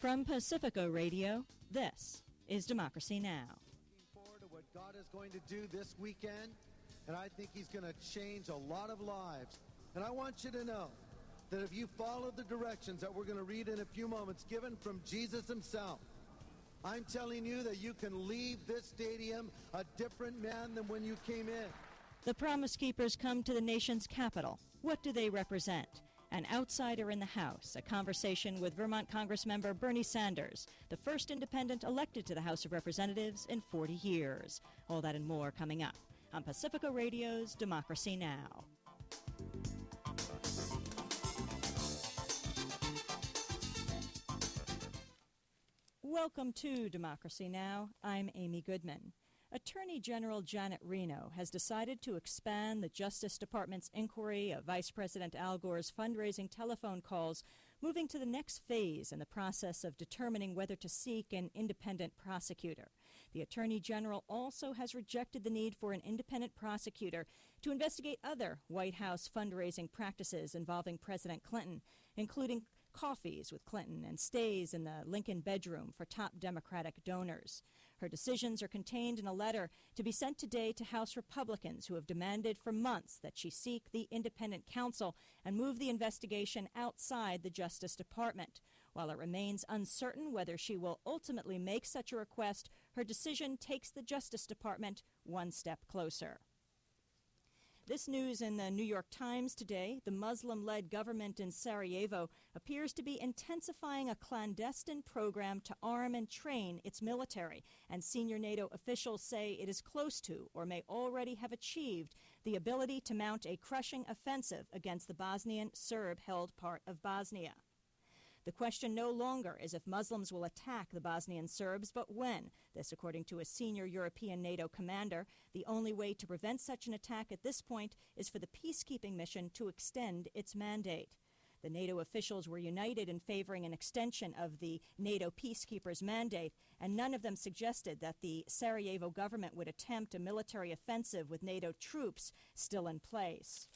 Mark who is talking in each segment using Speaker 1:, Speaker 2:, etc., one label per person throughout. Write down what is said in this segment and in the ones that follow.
Speaker 1: From Pacifico Radio, this is Democracy Now!
Speaker 2: Looking forward to what God is going to do this weekend, and I think He's going to change a lot of lives. And I want you to know that if you follow the directions that we're going to read in a few moments, given from Jesus Himself, I'm telling you that you can leave this stadium a different man than when you came in.
Speaker 1: The Promise Keepers come to the nation's capital. What do they represent? An outsider in the House, a conversation with Vermont Congressmember Bernie Sanders, the first independent elected to the House of Representatives in 40 years. All that and more coming up on Pacifico Radio's Democracy Now! Welcome to Democracy Now! I'm Amy Goodman. Attorney General Janet Reno has decided to expand the Justice Department's inquiry of Vice President Al Gore's fundraising telephone calls, moving to the next phase in the process of determining whether to seek an independent prosecutor. The Attorney General also has rejected the need for an independent prosecutor to investigate other White House fundraising practices involving President Clinton, including coffees with Clinton and stays in the Lincoln bedroom for top Democratic donors. Her decisions are contained in a letter to be sent today to House Republicans who have demanded for months that she seek the independent counsel and move the investigation outside the Justice Department. While it remains uncertain whether she will ultimately make such a request, her decision takes the Justice Department one step closer. This news in the New York Times today: the Muslim-led government in Sarajevo appears to be intensifying a clandestine program to arm and train its military, and senior NATO officials say it is close to, or may already have achieved, the ability to mount a crushing offensive against the Bosnian Serb-held part of Bosnia. The question no longer is if Muslims will attack the Bosnian Serbs, but when. This, according to a senior European NATO commander. The only way to prevent such an attack at this point is for the peacekeeping mission to extend its mandate. The NATO officials were united in favoring an extension of the NATO peacekeepers' mandate, and none of them suggested that the Sarajevo government would attempt a military offensive with NATO troops still in place.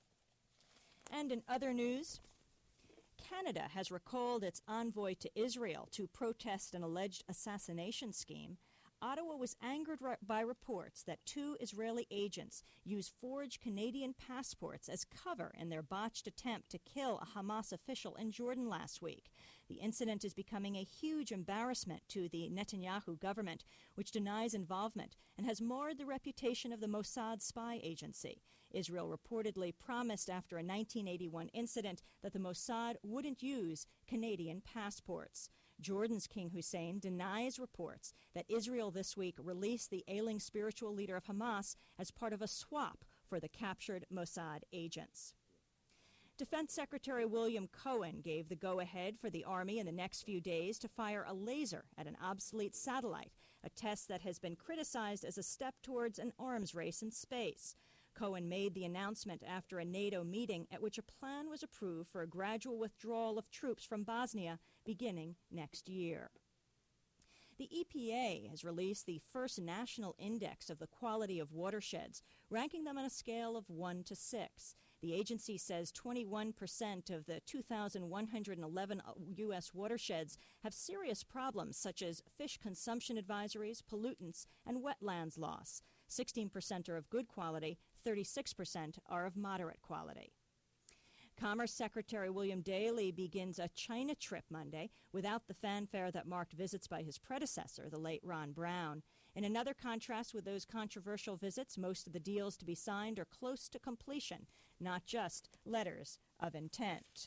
Speaker 1: And in other news, Canada has recalled its envoy to Israel to protest an alleged assassination scheme. Ottawa was angered by reports that two Israeli agents used forged Canadian passports as cover in their botched attempt to kill a Hamas official in Jordan last week. The incident is becoming a huge embarrassment to the Netanyahu government, which denies involvement and has marred the reputation of the Mossad spy agency. Israel reportedly promised after a 1981 incident that the Mossad wouldn't use Canadian passports. Jordan's King Hussein denies reports that Israel this week released the ailing spiritual leader of Hamas as part of a swap for the captured Mossad agents. Defense Secretary William Cohen gave the go-ahead for the Army in the next few days to fire a laser at an obsolete satellite, a test that has been criticized as a step towards an arms race in space. Cohen made the announcement after a NATO meeting at which a plan was approved for a gradual withdrawal of troops from Bosnia beginning next year. The EPA has released the first national index of the quality of watersheds, ranking them on a scale of 1 to 6. The agency says 21% of the 2,111 U.S. watersheds have serious problems such as fish consumption advisories, pollutants, and wetlands loss. 16% are of good quality, 36% are of moderate quality. Commerce Secretary William Daley begins a China trip Monday without the fanfare that marked visits by his predecessor, the late Ron Brown. In another contrast with those controversial visits, most of the deals to be signed are close to completion, not just letters of intent.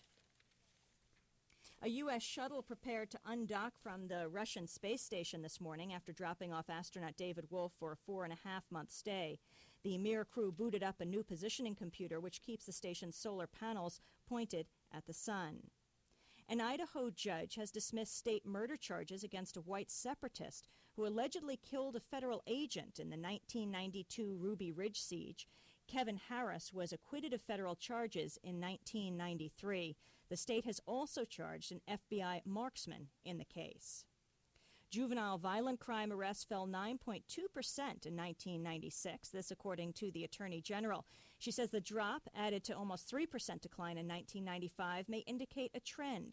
Speaker 1: A U.S. shuttle prepared to undock from the Russian space station this morning after dropping off astronaut David Wolf for a 4.5-month stay. The Mir crew booted up a new positioning computer which keeps the station's solar panels pointed at the sun. An Idaho judge has dismissed state murder charges against a white separatist who allegedly killed a federal agent in the 1992 Ruby Ridge siege. Kevin Harris was acquitted of federal charges in 1993. The state has also charged an FBI marksman in the case. Juvenile violent crime arrests fell 9.2% in 1996, this according to the Attorney General. She says the drop, added to almost 3% decline in 1995, may indicate a trend.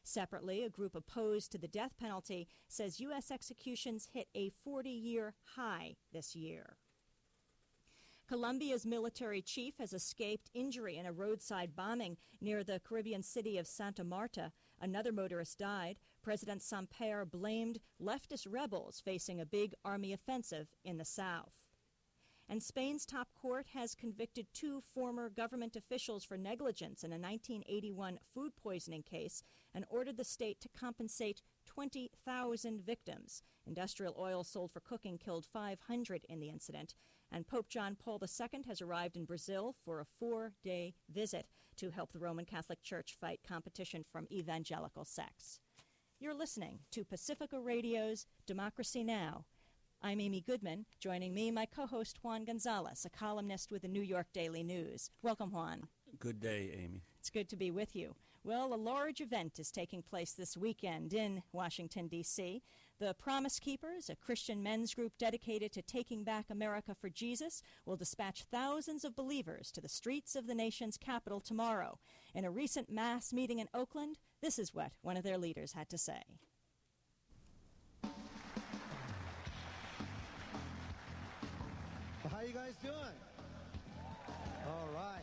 Speaker 1: Separately, a group opposed to the death penalty says U.S. executions hit a 40-year high this year. Colombia's military chief has escaped injury in a roadside bombing near the Caribbean city of Santa Marta. Another motorist died. President Samper blamed leftist rebels facing a big army offensive in the south. And Spain's top court has convicted 2 former government officials for negligence in a 1981 food poisoning case and ordered the state to compensate 20,000 victims. Industrial oil sold for cooking killed 500 in the incident. And Pope John Paul II has arrived in Brazil for a 4-day visit to help the Roman Catholic Church fight competition from evangelical sects. You're listening to Pacifica Radio's Democracy Now! I'm Amy Goodman. Joining me, my co-host Juan Gonzalez, a columnist with the New York Daily News. Welcome, Juan.
Speaker 3: Good day, Amy.
Speaker 1: It's good to be with you. Well, a large event is taking place this weekend in Washington, D.C. The Promise Keepers, a Christian men's group dedicated to taking back America for Jesus, will dispatch thousands of believers to the streets of the nation's capital tomorrow. In a recent mass meeting in Oakland, this is what one of their leaders had to say.
Speaker 2: How you guys doing? All right.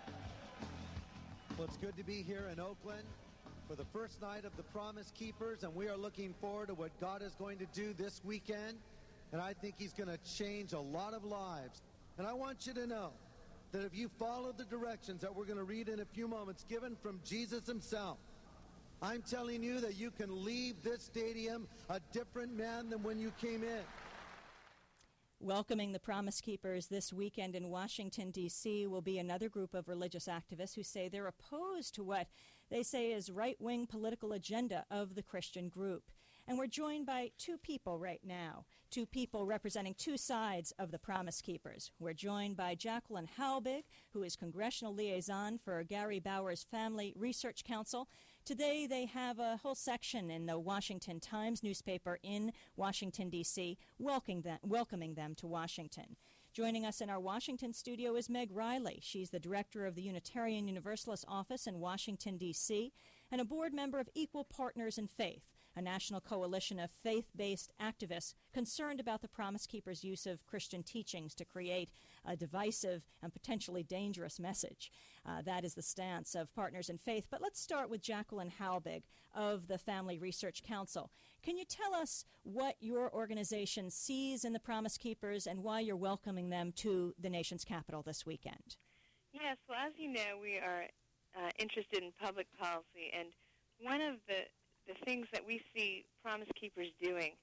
Speaker 2: Well, it's good to be here in Oakland for the first night of the Promise Keepers, and we are looking forward to what God is going to do this weekend. And I think he's going to change a lot of lives. And I want you to know that if you follow the directions that we're going to read in a few moments given from Jesus himself, I'm telling you that you can leave this stadium a different man than when you came in.
Speaker 1: Welcoming the Promise Keepers this weekend in Washington, D.C. will be another group of religious activists who say they're opposed to what they say is right-wing political agenda of the Christian group. And we're joined by 2 people right now, 2 people representing 2 sides of the Promise Keepers. We're joined by Jacqueline Halbig, who is congressional liaison for Gary Bauer's Family Research Council. Today they have a whole section in the Washington Times newspaper in Washington, D.C., welcoming them to Washington. Joining us in our Washington studio is Meg Riley. She's the director of the Unitarian Universalist Office in Washington, D.C., and a board member of Equal Partners in Faith, a national coalition of faith-based activists concerned about the Promise Keepers' use of Christian teachings to create a divisive and potentially dangerous message. That is the stance of Partners in Faith. But let's start with Jacqueline Halbig of the Family Research Council. Can you tell us what your organization sees in the Promise Keepers and why you're welcoming them to the nation's capital this weekend?
Speaker 4: Yes, well, as you know, we are interested in public policy, and one of the things that we see Promise Keepers doing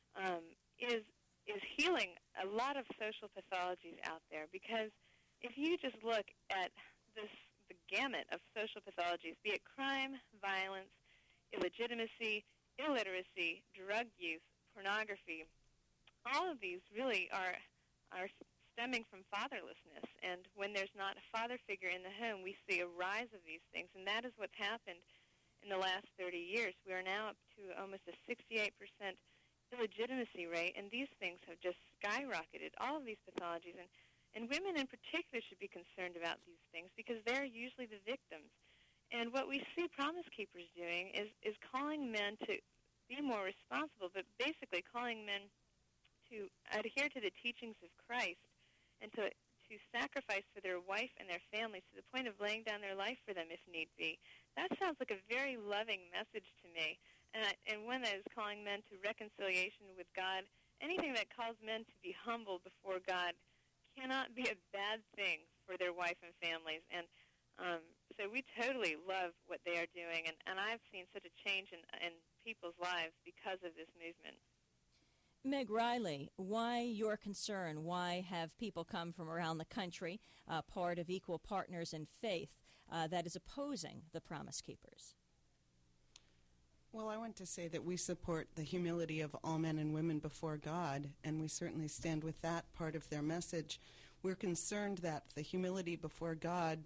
Speaker 4: is healing a lot of social pathologies out there. Because if you just look at the gamut of social pathologies, be it crime, violence, illegitimacy, illiteracy, drug use, pornography, all of these really are stemming from fatherlessness. And when there's not a father figure in the home, we see a rise of these things, and that is what's happened in the last 30 years. We are now up to almost a 68% illegitimacy rate, and these things have just skyrocketed, all of these pathologies. And women in particular should be concerned about these things because they're usually the victims. And what we see Promise Keepers doing is calling men to be more responsible, but basically calling men to adhere to the teachings of Christ and to sacrifice for their wife and their families to the point of laying down their life for them if need be. That sounds like a very loving message to me, and one that is calling men to reconciliation with God. Anything that calls men to be humble before God cannot be a bad thing for their wife and families. And so we totally love what they are doing, and I've seen such a change in people's lives because of this movement.
Speaker 1: Meg Riley, why your concern? Why have people come from around the country, part of Equal Partners in Faith, that is opposing the Promise Keepers?
Speaker 5: Well, I want to say that we support the humility of all men and women before God, and we certainly stand with that part of their message. We're concerned that the humility before God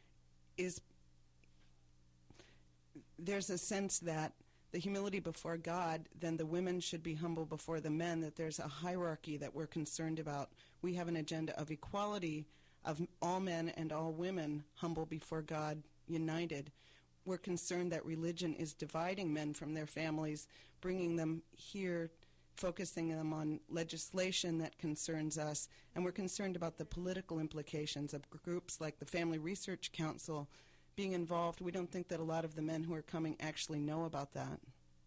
Speaker 5: there's a sense that the humility before God, then the women should be humble before the men, that there's a hierarchy that we're concerned about. We have an agenda of equality, of all men and all women humble before God, united. we're concerned that religion is dividing men from their families, bringing them here, focusing them on legislation that concerns us, and we're concerned about the political implications of groups like the Family Research Council being involved. We don't think that a lot of the men who are coming actually know about that.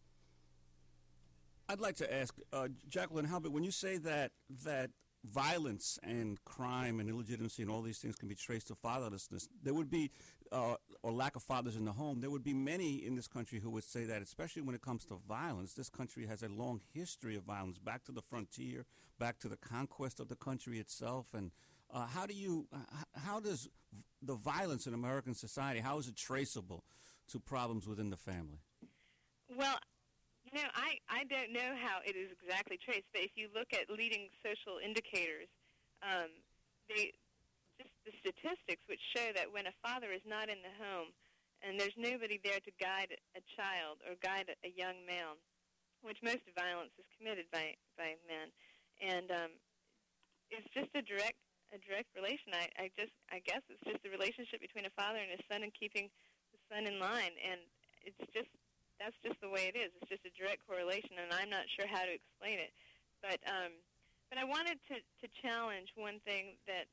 Speaker 3: I'd like to ask Jacqueline Halbig, when you say that violence and crime and illegitimacy and all these things can be traced to fatherlessness, there would be, or lack of fathers in the home, there would be many in this country who would say that, especially when it comes to violence. This country has a long history of violence, back to the frontier, back to the conquest of the country itself. And how does the violence in American society, how is it traceable to problems within the family?
Speaker 4: Well, you know, I don't know how it is exactly traced, but if you look at leading social indicators, just the statistics which show that when a father is not in the home and there's nobody there to guide a child or guide a young male, which most violence is committed by men, and it's just a direct relation. I guess it's just a relationship between a father and his son and keeping the son in line, and that's just the way it is. It's just a direct correlation, and I'm not sure how to explain it. But I wanted to challenge one thing that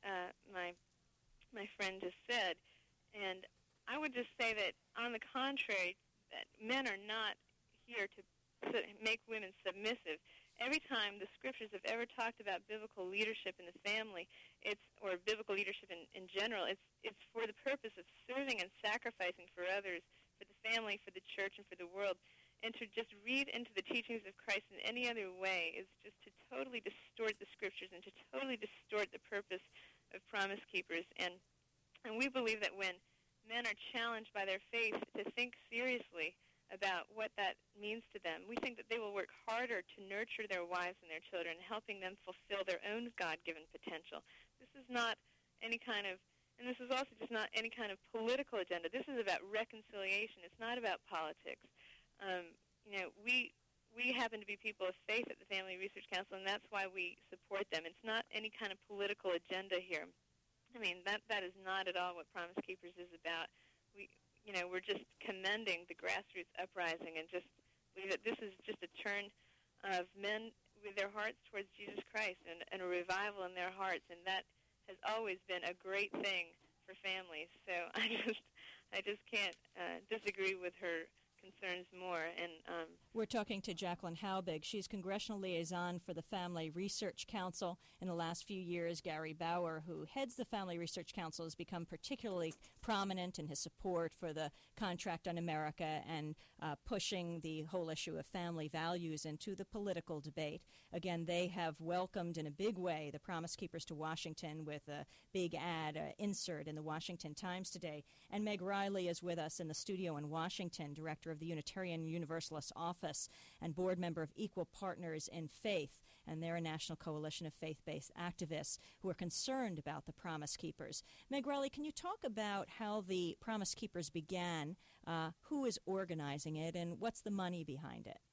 Speaker 4: my friend just said, and I would just say that, on the contrary, that men are not here to make women submissive. Every time the scriptures have ever talked about biblical leadership in the family, or biblical leadership in general, it's for the purpose of serving and sacrificing for others, for the family, for the church, and for the world. And to just read into the teachings of Christ in any other way is just to totally distort the scriptures and to totally distort the purpose of Promise Keepers. And we believe that when men are challenged by their faith to think seriously about what that means to them, we think that they will work harder to nurture their wives and their children, helping them fulfill their own God-given potential. This is not any kind of, and this is also just not any kind of political agenda. This is about reconciliation. It's not about politics. You know, we happen to be people of faith at the Family Research Council, and that's why we support them. It's not any kind of political agenda here. I mean, that is not at all what Promise Keepers is about. We're just commending the grassroots uprising and just believe that this is just a turn of men with their hearts towards Jesus Christ and a revival in their hearts, and that has always been a great thing for families. So I just can't disagree with her concerns more. And
Speaker 1: we're talking to Jacqueline Halbig. She's congressional liaison for the Family Research Council. In the last few years, Gary Bauer, who heads the Family Research Council, has become particularly prominent in his support for the Contract on America and pushing the whole issue of family values into the political debate. Again, they have welcomed in a big way the Promise Keepers to Washington with a big insert in the Washington Times today. And Meg Riley is with us in the studio in Washington, director of the Unitarian Universalist Office and board member of Equal Partners in Faith. And they're a national coalition of faith-based activists who are concerned about the Promise Keepers. Meg Riley, can you talk about how the Promise Keepers began, who is organizing it, and what's the money behind it?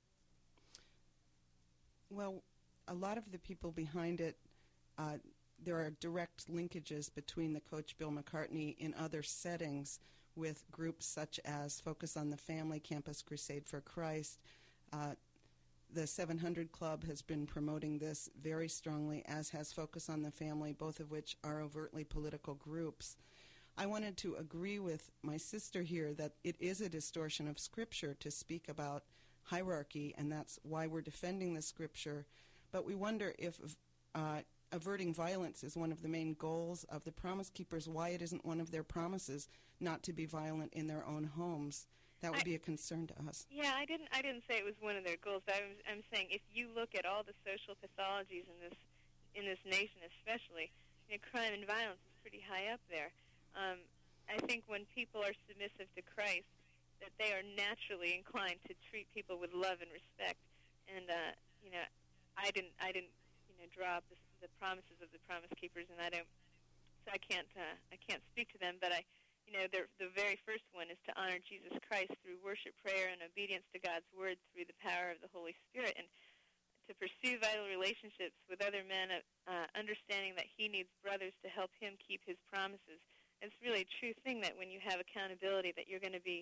Speaker 5: Well, a lot of the people behind it, there are direct linkages between the Coach Bill McCartney in other settings with groups such as Focus on the Family, Campus Crusade for Christ. The 700 Club has been promoting this very strongly, as has Focus on the Family, both of which are overtly political groups. I wanted to agree with my sister here that it is a distortion of Scripture to speak about hierarchy, and that's why we're defending the Scripture. But we wonder if averting violence is one of the main goals of the Promise Keepers, why it isn't one of their promises not to be violent in their own homes. That would be a concern to us.
Speaker 4: Yeah, I didn't say it was one of their goals, but I'm saying if you look at all the social pathologies in this nation, especially, crime and violence is pretty high up there. I think when people are submissive to Christ, that they are naturally inclined to treat people with love and respect. And I didn't draw up the promises of the Promise Keepers, and I can't speak to them, but the very first one is to honor Jesus Christ through worship, prayer, and obedience to God's Word through the power of the Holy Spirit, and to pursue vital relationships with other men, understanding that he needs brothers to help him keep his promises. It's really a true thing that when you have accountability, that you're going to be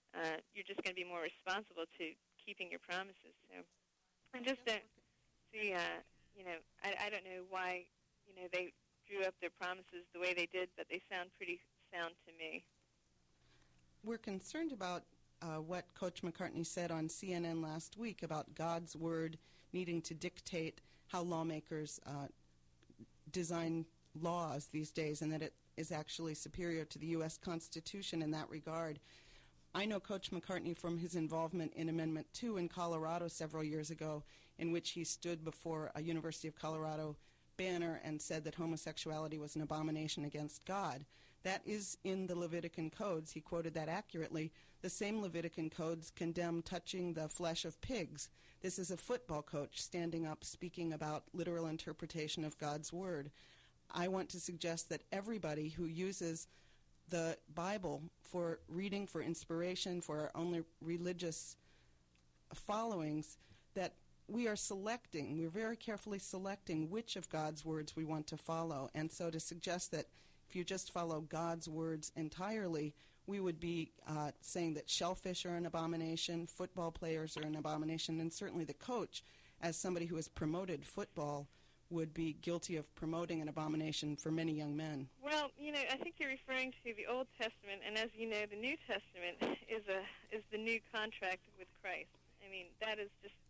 Speaker 4: you're just going to be more responsible to keeping your promises. So I just don't see, I don't know why, they drew up their promises the way they did, but they sound pretty sound to me.
Speaker 5: We're concerned about what Coach McCartney said on CNN last week about God's word needing to dictate how lawmakers design laws these days, and that it is actually superior to the U.S. Constitution in that regard. I know Coach McCartney from his involvement in Amendment 2 in Colorado several years ago, in which he stood before a University of Colorado banner and said that homosexuality was an abomination against God. That is in the Levitican codes. He quoted that accurately. The same Levitican codes condemn touching the flesh of pigs. This is a football coach standing up speaking about literal interpretation of God's word. I want to suggest that everybody who uses the Bible for reading, for inspiration, for our own religious followings, that we're very carefully selecting which of God's words we want to follow. And so to suggest that if you just follow God's words entirely, we would be saying that shellfish are an abomination, football players are an abomination, and certainly the coach, as somebody who has promoted football, would be guilty of promoting an abomination for many young men.
Speaker 4: Well, I think you're referring to the Old Testament, and as you know, the New Testament is the new contract with Christ. I mean, that's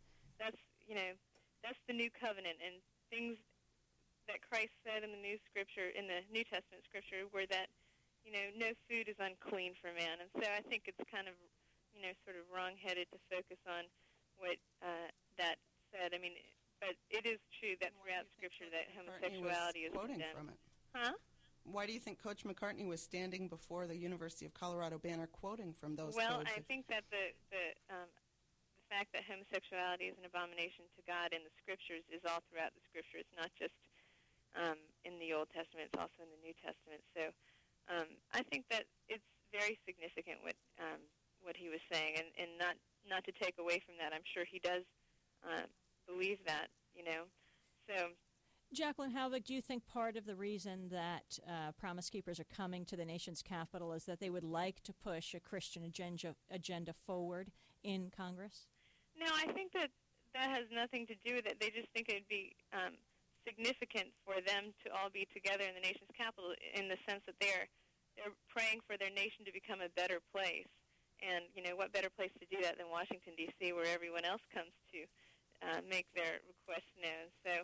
Speaker 4: the new covenant, and things that Christ said in the New Testament scripture were that, no food is unclean for man. And so I think it's kind of, sort of wrong-headed to focus on what that said. I mean, but it is true that throughout Scripture that homosexuality is condemned.
Speaker 5: From it?
Speaker 4: Huh?
Speaker 5: Why do you think Coach McCartney was standing before the University of Colorado banner quoting from those
Speaker 4: Well,
Speaker 5: codes?
Speaker 4: I think that the fact that homosexuality is an abomination to God in the Scriptures is all throughout the Scripture. It's not just in the Old Testament. It's also in the New Testament. So I think that it's very significant what he was saying, and not to take away from that. I'm sure he does believe that, So,
Speaker 1: Jacqueline Halvik, do you think part of the reason that Promise Keepers are coming to the nation's capital is that they would like to push a Christian agenda forward in Congress?
Speaker 4: No, I think that has nothing to do with it. They just think it would be significant for them to all be together in the nation's capital in the sense that they're praying for their nation to become a better place. And, what better place to do that than Washington, D.C., where everyone else comes to make their requests known. So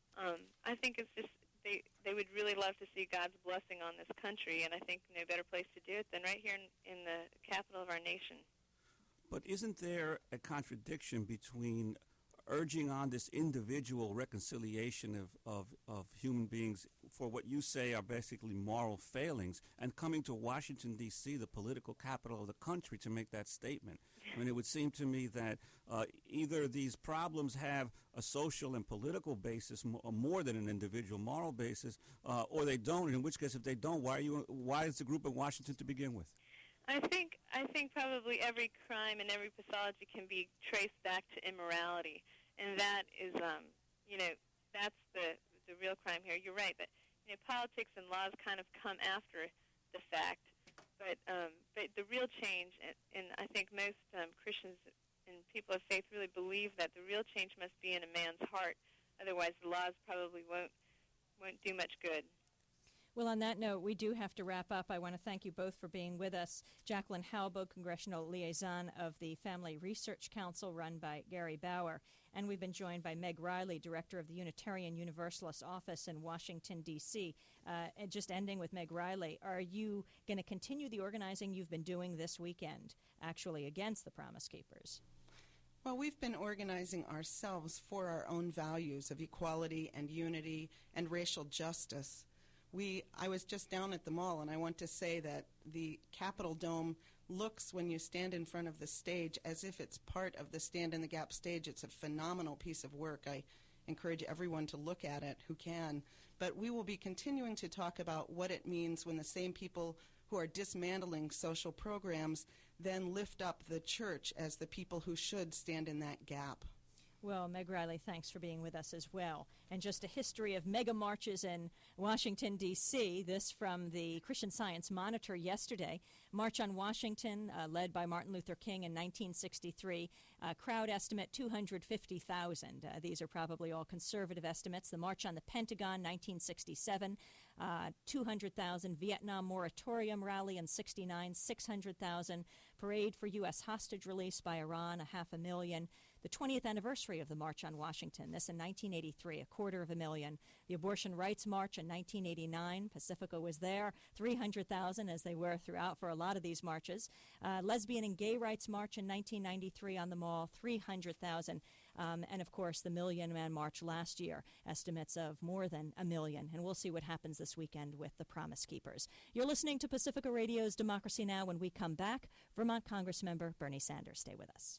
Speaker 4: I think it's just they would really love to see God's blessing on this country, and I think no better place to do it than right here in the capital of our nation.
Speaker 3: But isn't there a contradiction between urging on this individual reconciliation of human beings for what you say are basically moral failings and coming to Washington, D.C., the political capital of the country, to make that statement? I mean, it would seem to me that either these problems have a social and political basis more than an individual moral basis, or they don't, in which case, if they don't, why is the group in Washington to begin with?
Speaker 4: I think probably every crime and every pathology can be traced back to immorality, and that is, that's the real crime here. You're right that politics and laws kind of come after the fact, but the real change, and I think most Christians and people of faith really believe that the real change must be in a man's heart. Otherwise, the laws probably won't do much good.
Speaker 1: Well, on that note, we do have to wrap up. I want to thank you both for being with us. Jacqueline Halbig, Congressional Liaison of the Family Research Council, run by Gary Bauer. And we've been joined by Meg Riley, Director of the Unitarian Universalist Office in Washington, D.C. And just ending with Meg Riley, are you going to continue the organizing you've been doing this weekend, actually against the Promise Keepers?
Speaker 5: Well, we've been organizing ourselves for our own values of equality and unity and racial justice. I was just down at the mall, and I want to say that the Capitol Dome looks, when you stand in front of the stage, as if it's part of the Stand in the Gap stage. It's a phenomenal piece of work. I encourage everyone to look at it who can. But we will be continuing to talk about what it means when the same people who are dismantling social programs then lift up the church as the people who should stand in that gap.
Speaker 1: Well, Meg Riley, thanks for being with us as well. And just a history of mega marches in Washington, D.C., this from the Christian Science Monitor yesterday. March on Washington, led by Martin Luther King in 1963. Crowd estimate 250,000. These are probably all conservative estimates. The March on the Pentagon, 1967, 200,000. Vietnam Moratorium rally in 69, 600,000. Parade for U.S. hostage release by Iran, 500,000. The 20th anniversary of the March on Washington, this in 1983, 250,000. The Abortion Rights March in 1989, Pacifica was there, 300,000 as they were throughout for a lot of these marches. Lesbian and Gay Rights March in 1993 on the Mall, 300,000. And, of course, the Million Man March last year, estimates of more than 1 million. And we'll see what happens this weekend with the Promise Keepers. You're listening to Pacifica Radio's Democracy Now! When we come back, Vermont Congressmember Bernie Sanders. Stay with us.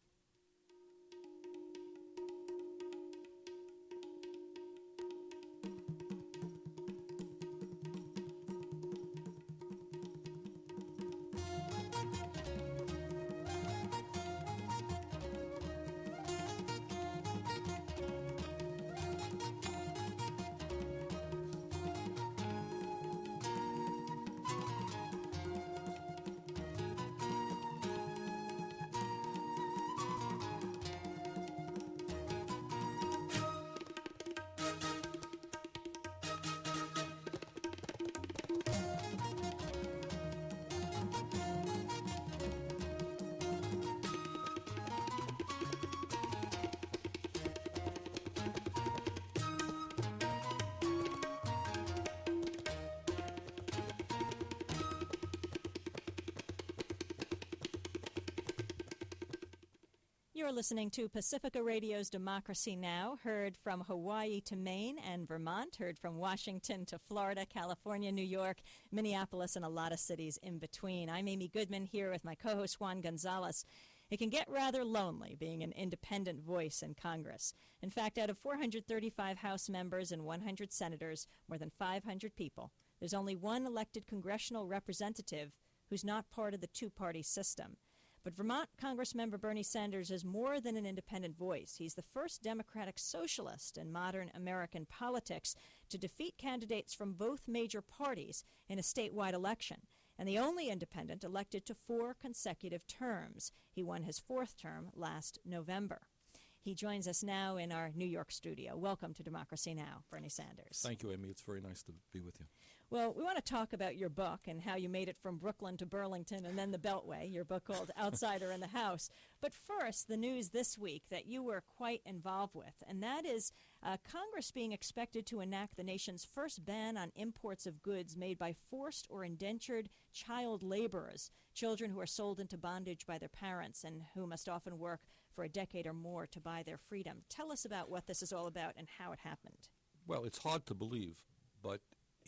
Speaker 1: You're listening to Pacifica Radio's Democracy Now!, heard from Hawaii to Maine and Vermont, heard from Washington to Florida, California, New York, Minneapolis, and a lot of cities in between. I'm Amy Goodman here with my co-host Juan Gonzalez. It can get rather lonely being an independent voice in Congress. In fact, out of 435 House members and 100 senators, more than 500 people, there's only one elected congressional representative who's not part of the two-party system. But Vermont Congressmember Bernie Sanders is more than an independent voice. He's the first Democratic socialist in modern American politics to defeat candidates from both major parties in a statewide election, and the only independent elected to 4 consecutive terms. He won his 4th term last November. He joins us now in our New York studio. Welcome to Democracy Now!, Bernie Sanders.
Speaker 6: Thank you, Amy. It's very nice to be with you.
Speaker 1: Well, we want to talk about your book and how you made it from Brooklyn to Burlington and then the Beltway, your book called Outsider in the House. But first, the news this week that you were quite involved with, and that is Congress being expected to enact the nation's first ban on imports of goods made by forced or indentured child laborers, children who are sold into bondage by their parents and who must often work for a decade or more to buy their freedom. Tell us about what this is all about and how it happened.
Speaker 6: Well, it's hard to believe, but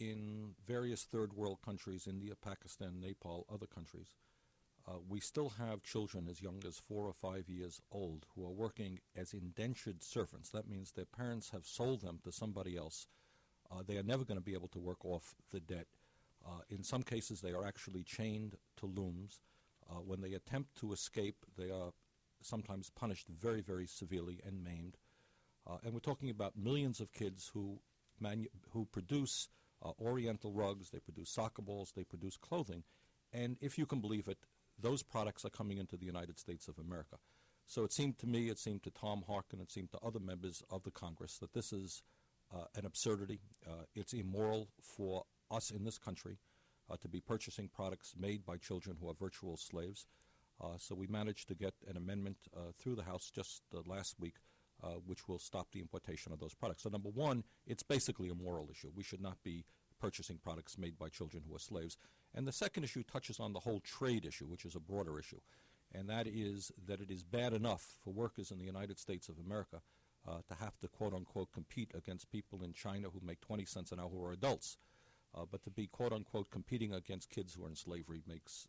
Speaker 6: in various third world countries, India, Pakistan, Nepal, other countries, we still have children as young as 4 or 5 years old who are working as indentured servants. That means their parents have sold them to somebody else. They are never going to be able to work off the debt. In some cases, they are actually chained to looms. When they attempt to escape, they are sometimes punished very, very severely and maimed. And we're talking about millions of kids who produce Oriental rugs, they produce soccer balls, they produce clothing. And if you can believe it, those products are coming into the United States of America. So it seemed to me, it seemed to Tom Harkin, it seemed to other members of the Congress that this is an absurdity. It's immoral for us in this country to be purchasing products made by children who are virtual slaves. So we managed to get an amendment through the House just last week which will stop the importation of those products. So number one, it's basically a moral issue. We should not be purchasing products made by children who are slaves. And the second issue touches on the whole trade issue, which is a broader issue. And that is that it is bad enough for workers in the United States of America to have to, quote-unquote, compete against people in China who make 20 cents an hour who are adults. But to be, quote-unquote, competing against kids who are in slavery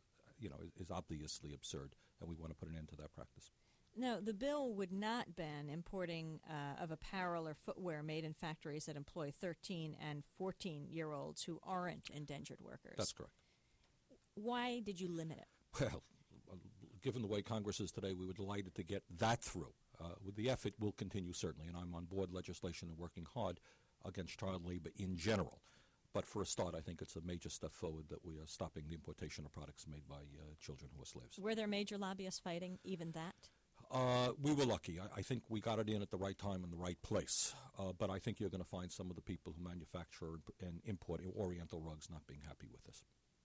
Speaker 6: is obviously absurd, and we want to put an end to that practice.
Speaker 1: No, the bill would not ban importing of apparel or footwear made in factories that employ 13 and 14-year-olds who aren't indentured workers.
Speaker 6: That's correct.
Speaker 1: Why did you limit it?
Speaker 6: Well, given the way Congress is today, we were delighted to get that through. The effort will continue, certainly, and I'm on board legislation and working hard against child labor in general. But for a start, I think it's a major step forward that we are stopping the importation of products made by children who are slaves.
Speaker 1: Were there major lobbyists fighting even that?
Speaker 6: We were lucky. I think we got it in at the right time in the right place. But I think you're going to find some of the people who manufacture and import Oriental rugs not being happy with this.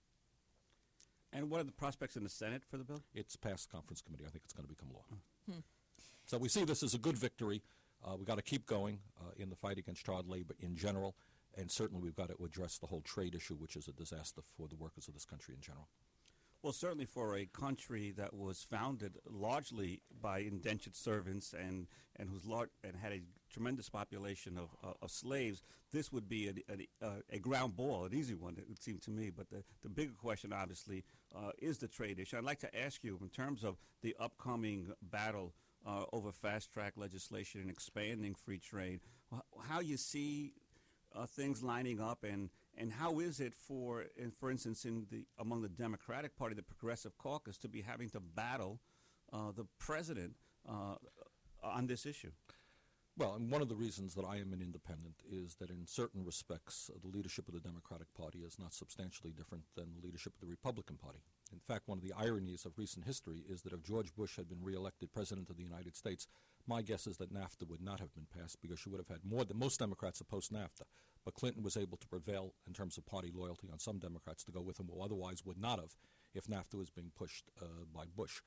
Speaker 3: And what are the prospects in the Senate for the bill?
Speaker 6: It's passed conference committee. I think it's going to become law. So we see this as a good victory. We've got to keep going in the fight against child labor in general, and certainly we've got to address the whole trade issue, which is a disaster for the workers of this country in general.
Speaker 3: Well, certainly for a country that was founded largely by indentured servants and had a tremendous population of slaves, this would be a ground ball, an easy one, it would seem to me. But the bigger question, obviously, is the trade issue. I'd like to ask you, in terms of the upcoming battle over fast-track legislation and expanding free trade, how you see things lining up, and how is it for instance, among the Democratic Party, the Progressive Caucus, to be having to battle the president on this issue?
Speaker 6: Well, and one of the reasons that I am an independent is that in certain respects, the leadership of the Democratic Party is not substantially different than the leadership of the Republican Party. In fact, one of the ironies of recent history is that if George Bush had been reelected President of the United States, my guess is that NAFTA would not have been passed because you would have had more than most Democrats opposed NAFTA. But Clinton was able to prevail in terms of party loyalty on some Democrats to go with him who otherwise would not have if NAFTA was being pushed by Bush.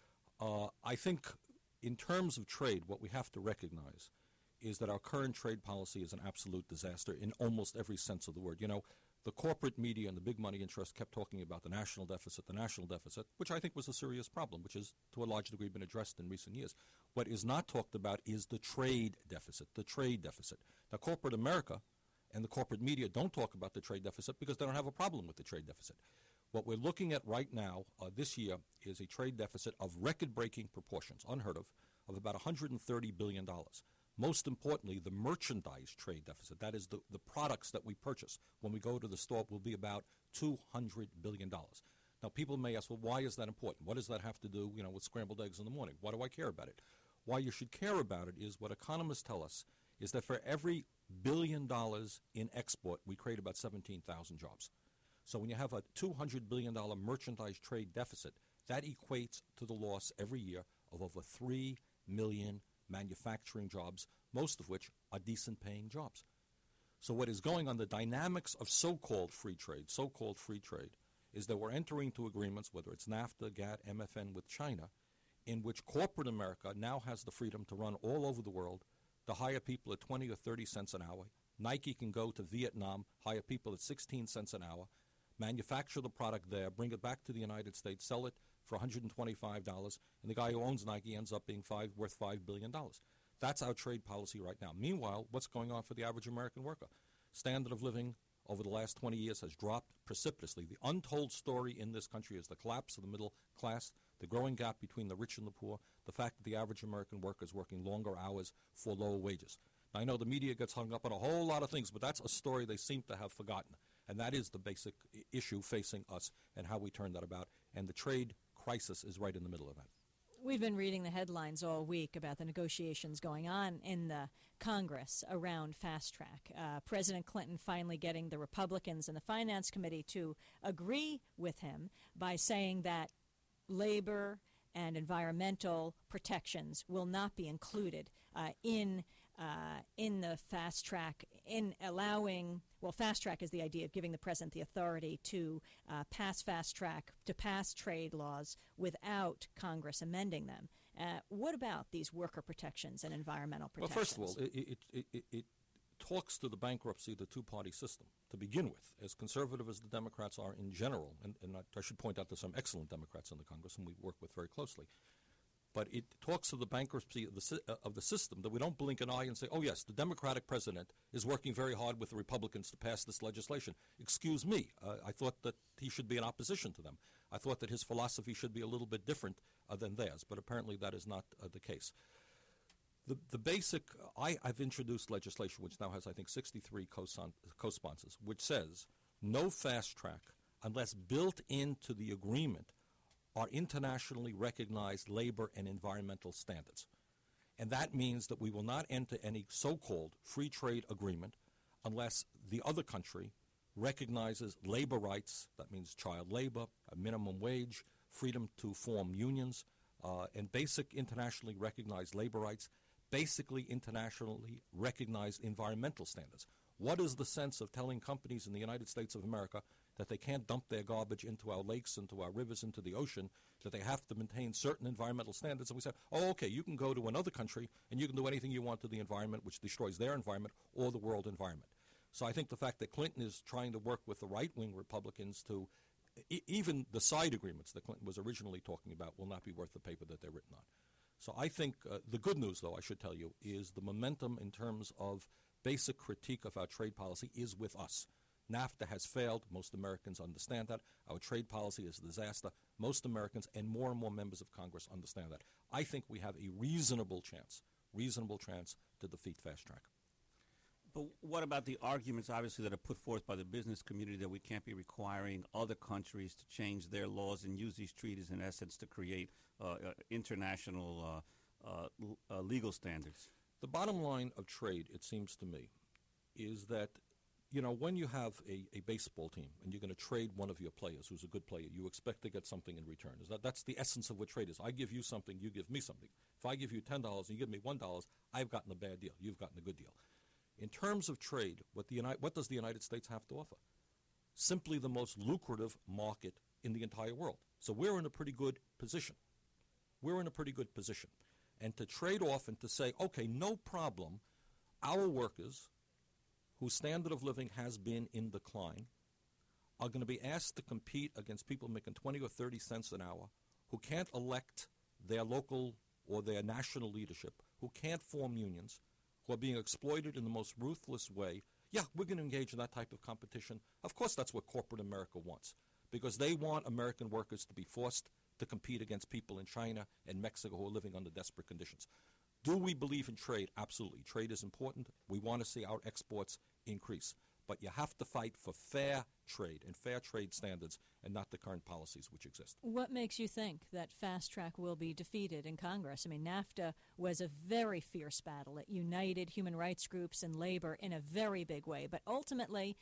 Speaker 6: I think in terms of trade, what we have to recognize is that our current trade policy is an absolute disaster in almost every sense of the word. You know, the corporate media and the big money interests kept talking about the national deficit, which I think was a serious problem, which has to a large degree been addressed in recent years. What is not talked about is the trade deficit. Now, corporate America and the corporate media don't talk about the trade deficit because they don't have a problem with the trade deficit. What we're looking at right now, this year, is a trade deficit of record-breaking proportions, unheard of about $130 billion. Most importantly, the merchandise trade deficit, that is the products that we purchase when we go to the store, will be about $200 billion. Now, people may ask, well, why is that important? What does that have to do, with scrambled eggs in the morning? Why do I care about it? Why you should care about it is what economists tell us is that for every $1 billion in export, we create about 17,000 jobs. So when you have a $200 billion merchandise trade deficit, that equates to the loss every year of over 3 million manufacturing jobs, most of which are decent-paying jobs. So what is going on, the dynamics of so-called free trade, is that we're entering into agreements, whether it's NAFTA, GATT, MFN with China, in which corporate America now has the freedom to run all over the world, to hire people at 20 or 30 cents an hour. Nike can go to Vietnam, hire people at 16 cents an hour, manufacture the product there, bring it back to the United States, sell it for $125, and the guy who owns Nike ends up being worth $5 billion. That's our trade policy right now. Meanwhile, what's going on for the average American worker? Standard of living over the last 20 years has dropped precipitously. The untold story in this country is the collapse of the middle class, the growing gap between the rich and the poor, the fact that the average American worker is working longer hours for lower wages. Now, I know the media gets hung up on a whole lot of things, but that's a story they seem to have forgotten. And that is the basic issue facing us and how we turn that about. And the trade crisis is right in the middle of that.
Speaker 1: We've been reading the headlines all week about the negotiations going on in the Congress around fast track. President Clinton finally getting the Republicans in the Finance Committee to agree with him by saying that labor and environmental protections will not be included in the fast track, in allowing, fast track is the idea of giving the president the authority to pass fast track, to pass trade laws without Congress amending them. What about these worker protections and environmental protections?
Speaker 6: Well, first of all, it talks to the bankruptcy of the two-party system to begin with. As conservative as the Democrats are in general, and I should point out there's some excellent Democrats in the Congress whom we work with very closely, but it talks to the bankruptcy of the system, that we don't blink an eye and say, oh, yes, the Democratic president is working very hard with the Republicans to pass this legislation. Excuse me, I thought that he should be in opposition to them. I thought that his philosophy should be a little bit different than theirs, but apparently that is not the case. The basic, I've introduced legislation which now has, I think, 63 co-sponsors, which says no fast track unless built into the agreement are internationally recognized labor and environmental standards. And that means that we will not enter any so-called free trade agreement unless the other country recognizes labor rights. That means child labor, a minimum wage, freedom to form unions, and basic internationally recognized labor rights, basically internationally recognized environmental standards. What is the sense of telling companies in the United States of America that they can't dump their garbage into our lakes, into our rivers, into the ocean, that they have to maintain certain environmental standards? And we say, oh, okay, you can go to another country and you can do anything you want to the environment, which destroys their environment or the world environment. So I think the fact that Clinton is trying to work with the right-wing Republicans to even the side agreements that Clinton was originally talking about will not be worth the paper that they're written on. So I think the good news, though, I should tell you, is the momentum in terms of basic critique of our trade policy is with us. NAFTA has failed. Most Americans understand that. Our trade policy is a disaster. Most Americans and more members of Congress understand that. I think we have a reasonable chance to defeat Fast Track.
Speaker 3: But what about the arguments, obviously, that are put forth by the business community that we can't be requiring other countries to change their laws and use these treaties, in essence, to create international legal standards?
Speaker 6: The bottom line of trade, it seems to me, is that, when you have a baseball team and you're going to trade one of your players who's a good player, you expect to get something in return. That's the essence of what trade is. I give you something, you give me something. If I give you $10 and you give me $1, I've gotten a bad deal. You've gotten a good deal. In terms of trade, what does the United States have to offer? Simply the most lucrative market in the entire world. So we're in a pretty good position. And to trade off and to say, okay, no problem, our workers, whose standard of living has been in decline, are going to be asked to compete against people making 20 or 30 cents an hour, who can't elect their local or their national leadership, who can't form unions, who are being exploited in the most ruthless way. Yeah, we're going to engage in that type of competition. Of course, that's what corporate America wants, because they want American workers to be forced to compete against people in China and Mexico who are living under desperate conditions. Do we believe in trade? Absolutely. Trade is important. We want to see our exports increase. But you have to fight for fair trade and fair trade standards and not the current policies which exist.
Speaker 1: What makes you think that Fast Track will be defeated in Congress? I mean, NAFTA was a very fierce battle. It united human rights groups and labor in a very big way. But ultimately,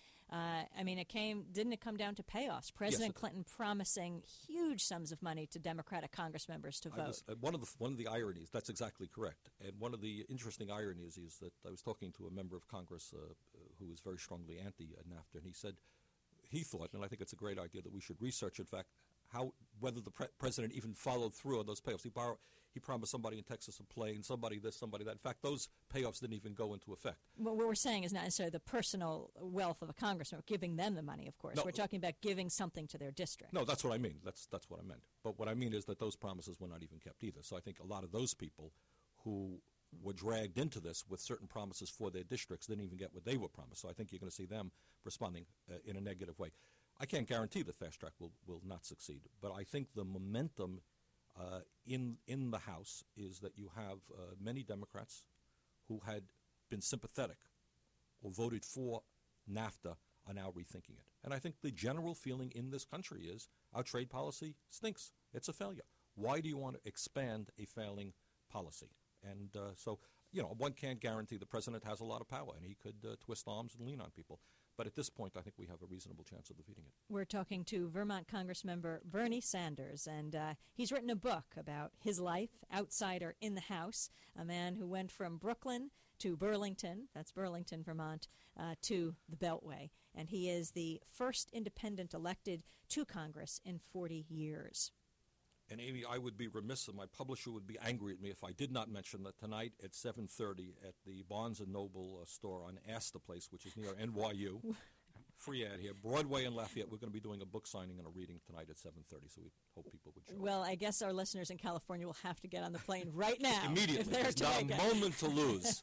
Speaker 1: didn't it come down to payoffs? President Clinton promising huge sums of money to Democratic Congress members to vote.
Speaker 6: One of the ironies, that's exactly correct. And one of the interesting ironies is that I was talking to a member of Congress who was very strongly anti-NAFTA, and he said he thought, and I think it's a great idea, that we should research, in fact, whether the president even followed through on those payoffs. He promised somebody in Texas a plane, somebody this, somebody that. In fact, those payoffs didn't even go into effect.
Speaker 1: What we're saying is not necessarily the personal wealth of a congressman, giving them the money, of course. No, we're talking about giving something to their district.
Speaker 6: No, that's what I mean. That's what I meant. But what I mean is that those promises were not even kept either. So I think a lot of those people who were dragged into this with certain promises for their districts didn't even get what they were promised. So I think you're going to see them responding in a negative way. I can't guarantee that Fast Track will not succeed, but I think the momentum in the House is that you have many Democrats who had been sympathetic or voted for NAFTA are now rethinking it. And I think the general feeling in this country is our trade policy stinks. It's a failure. Why do you want to expand a failing policy? And so, one can't guarantee the president has a lot of power, and he could twist arms and lean on people. But at this point, I think we have a reasonable chance of defeating it.
Speaker 1: We're talking to Vermont Congressmember Bernie Sanders, and he's written a book about his life, outsider in the House, a man who went from Brooklyn to Burlington, that's Burlington, Vermont, to the Beltway. And he is the first independent elected to Congress in 40 years.
Speaker 6: And, Amy, I would be remiss, and my publisher would be angry at me if I did not mention that tonight at 7:30 at the Barnes & Noble store on Astor Place, which is near NYU, free ad here, Broadway and Lafayette, we're going to be doing a book signing and a reading tonight at 7:30, so we hope people would show up.
Speaker 1: Well, I guess our listeners in California will have to get on the plane right now.
Speaker 6: Immediately. There's not a moment to lose.